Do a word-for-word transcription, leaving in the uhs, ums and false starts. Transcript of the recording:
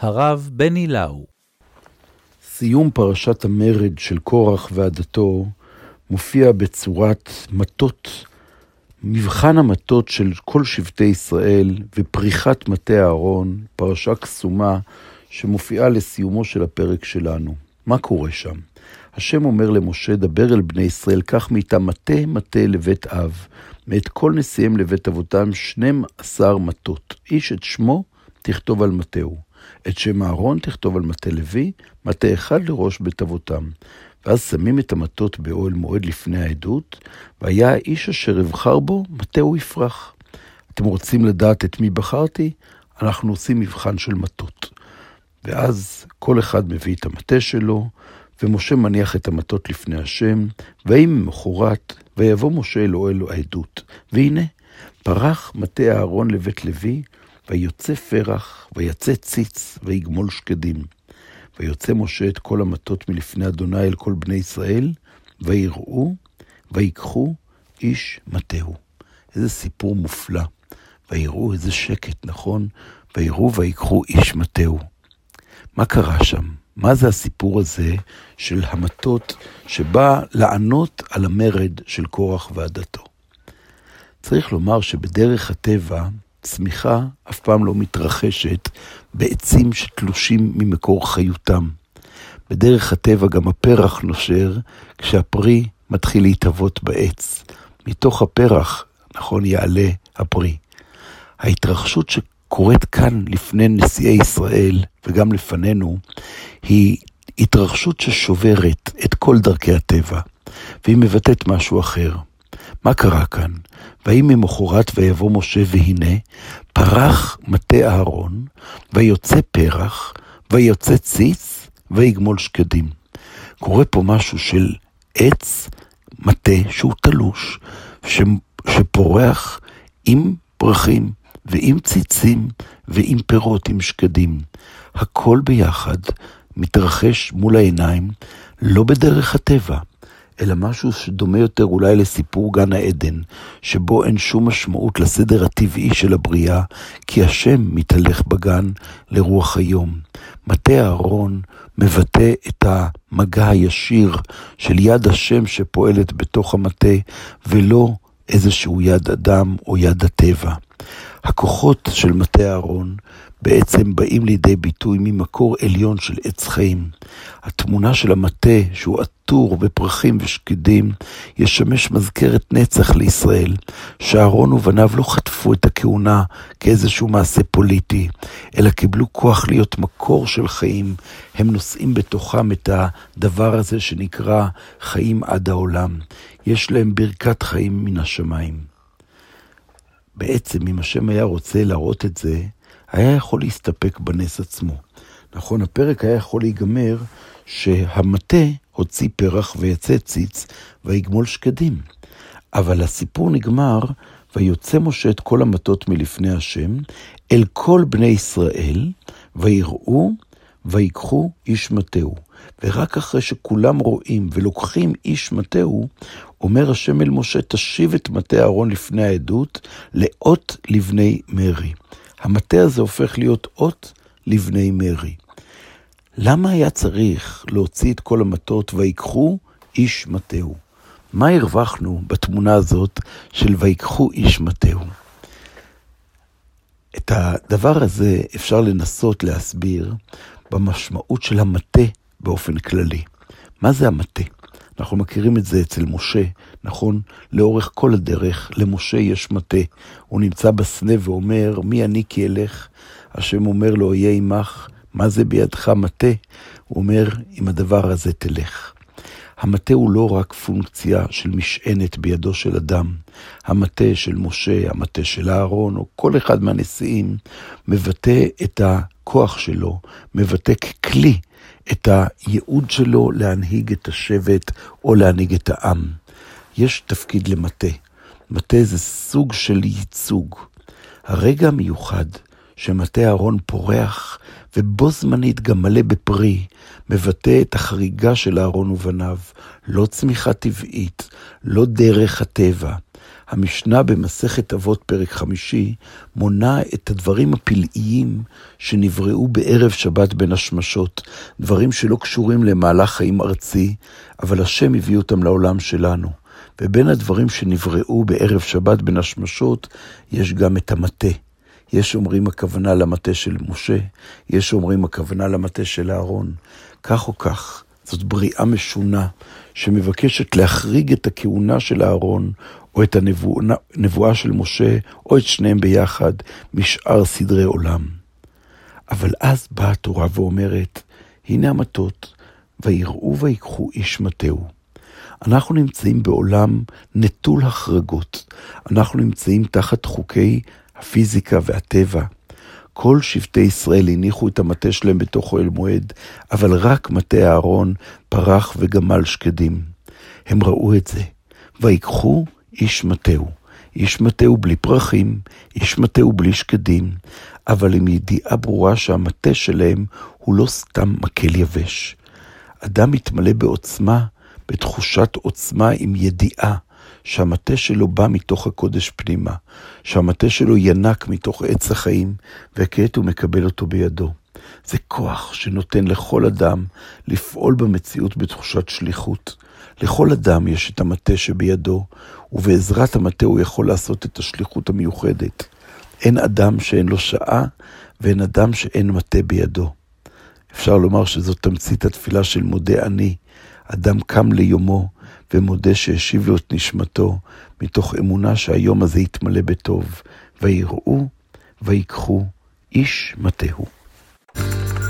הרב בני לאו. סיום פרשת המרד של קורח ועדתו מופיע בצורת מטות, מבחן המטות של כל שבטי ישראל ופריחת מטה אהרון, פרשה קסומה שמופיעה לסיומו של הפרק שלנו. מה קורה שם? השם אומר למשה, דבר אל בני ישראל, קח מאיתם מטה מטה לבית אב, מאת כל נשיאים לבית אבותם שנים עשר מטות. איש את שמו תכתוב על מטהו, את שם אהרון תכתוב על מטה לוי, מטה אחד לראש בית אבותם. ואז שמים את המטות באוהל מועד לפני העדות, והיה האיש אשר אבחר בו, מטהו יפרח. אתם רוצים לדעת את מי בחרתי? אנחנו עושים מבחן של מטות. ואז כל אחד מביא את המטה שלו, ומשה מניח את המטות לפני השם, ויהי ממחרת, ויבוא משה אל אוהל העדות. והנה, פרח מטה אהרון לבית לוי, ויוצא פרח, ויצא ציץ, ויגמול שקדים. ויוצא משה את כל המטות מלפני אדוני אל כל בני ישראל, ויראו, ויקחו איש מטהו. איזה סיפור מופלא. ויראו, איזה שקט, נכון? ויראו ויקחו איש מטהו. מה קרה שם? מה זה הסיפור הזה של המטות שבא לענות על המרד של קורח ועדתו? צריך לומר שבדרך הטבע, צמיחה אף פעם לא מתרחשת בעצים שתלושים ממקור חיותם. בדרך הטבע גם הפרח נושר כשהפרי מתחיל להתהוות בעץ. מתוך הפרח, נכון, יעלה הפרי. ההתרחשות שקורית כאן לפני נשיאי ישראל וגם לפנינו, היא התרחשות ששוברת את כל דרכי הטבע, והיא מבטאת משהו אחר. מה קרה כאן? ויהי ממחרת ויבוא משה, והנה פרח מטה אהרון, ויוצא פרח, ויוצא ציץ, ויגמול שקדים. קורה פה משהו של עץ מטה שהוא תלוש, שפורח עם פרחים, ועם ציצים, ועם פירות, עם שקדים. הכל ביחד מתרחש מול העיניים, לא בדרך הטבע, אלא משהו שדומה יותר אולי לסיפור גן העדן, שבו אין שום משמעות לסדר הטבעי של הבריאה, כי השם מתהלך בגן לרוח היום. מטה אהרון מבטא את המגע הישיר של יד השם שפועלת בתוך המטה, ולא איזשהו יד אדם או יד הטבע. הכוחות של מטה אהרון בעצם באים לידי ביטוי ממקור עליון של עץ חיים. התמונה של המטה שהוא עטור בפרחים ושקדים ישמש מזכרת נצח לישראל, שאהרון ובניו לא חטפו את הכהונה כאיזשהו מעשה פוליטי, אלא קיבלו כוח להיות מקור של חיים. הם נושאים בתוכם את הדבר הזה שנקרא חיים עד העולם. יש להם ברכת חיים מן השמיים. בעצם אם השם היה רוצה להראות את זה, היה יכול להסתפק בנס עצמו. נכון, הפרק היה יכול להיגמר שהמטה הוציא פרח ויצא ציץ ויגמול שקדים. אבל הסיפור נגמר, ויוצא משה את כל המטות מלפני השם, אל כל בני ישראל, ויראו ויקחו איש מטהו. ורק אחרי שכולם רואים ולוקחים איש מטהו, אומר השם אל משה, תשיב את מטה אהרון לפני העדות לאות לבני מרי. המטה הזה הופך להיות אות לבני מרי. למה היה צריך להוציא את כל המטות ויקחו איש מטהו? מה הרווחנו בתמונה הזאת של ויקחו איש מטהו? את הדבר הזה אפשר לנסות להסביר במשמעות של המטה באופן כללי. מה זה המטה? אנחנו מכירים את זה אצל משה, נכון? לאורך כל הדרך למשה יש מטה. הוא נמצא בסנה ואומר, מי אני כי אלך? השם אומר לו, יהיה עמך, מה זה בידך מטה? הוא אומר, עם הדבר הזה תלך. המטה הוא לא רק פונקציה של משענת בידו של אדם. המטה של משה, המטה של אהרון, או כל אחד מהנשיאים, מבטא את הכוח שלו, מבטא ככלי את הייעוד שלו להנהיג את השבט או להנהיג את העם. יש תפקיד למטה. מטה זה סוג של ייצוג. הרגע המיוחד שמטה אהרון פורח ובו זמנית גם מלא בפרי, מבטא את החריגה של אהרון ובניו, לא צמיחה טבעית, לא דרך הטבע. המשנה במסכת אבות פרק חמישי מונה את הדברים הפלאיים שנבראו בערב שבת בין השמשות, דברים שלא קשורים למהלך חיים ארצי, אבל השם הביא אותם לעולם שלנו. ובין הדברים שנבראו בערב שבת בין השמשות יש גם את המטה. יש אומרים הכוונה למטה של משה, יש אומרים הכוונה למטה של אהרון. כך או כך, זאת בריאה משונה שמבקשת להחריג את הכהונה של אהרון או את הנבואה, הנבואה של משה או את שניהם ביחד משאר סדרי עולם. אבל אז באה התורה ואומרת, הנה המטות, ויראו ויקחו איש מטהו. אנחנו נמצאים בעולם נטול החרגות. אנחנו נמצאים תחת חוקי הפיזיקה והטבע. כל שבטי ישראל הניחו את המטה שלהם בתוך אוהל מועד, אבל רק מטה אהרון פרח וגמל שקדים. הם ראו את זה. ויקחו איש מטהו. איש מטהו בלי פרחים, איש מטהו בלי שקדים, אבל עם ידיעה ברורה שהמטה שלהם הוא לא סתם מקל יבש. אדם מתמלא בעוצמה, בתחושת עוצמה עם ידיעה שהמטה שלו בא מתוך הקודש פנימה, שהמטה שלו ינק מתוך עץ החיים, וכעת הוא מקבל אותו בידו. זה כוח שנותן לכל אדם לפעול במציאות בתחושת שליחות. לכל אדם יש את המטה שבידו, ובעזרת המטה הוא יכול לעשות את השליחות המיוחדת. אין אדם שאין לו שעה, ואין אדם שאין מטה בידו. אפשר לומר שזאת תמצית התפילה של מודה אני. אדם קם ליומו ומודה שהשיב לו את נשמתו, מתוך אמונה שהיום הזה יתמלא בטוב, ויראו ויקחו איש מטהו.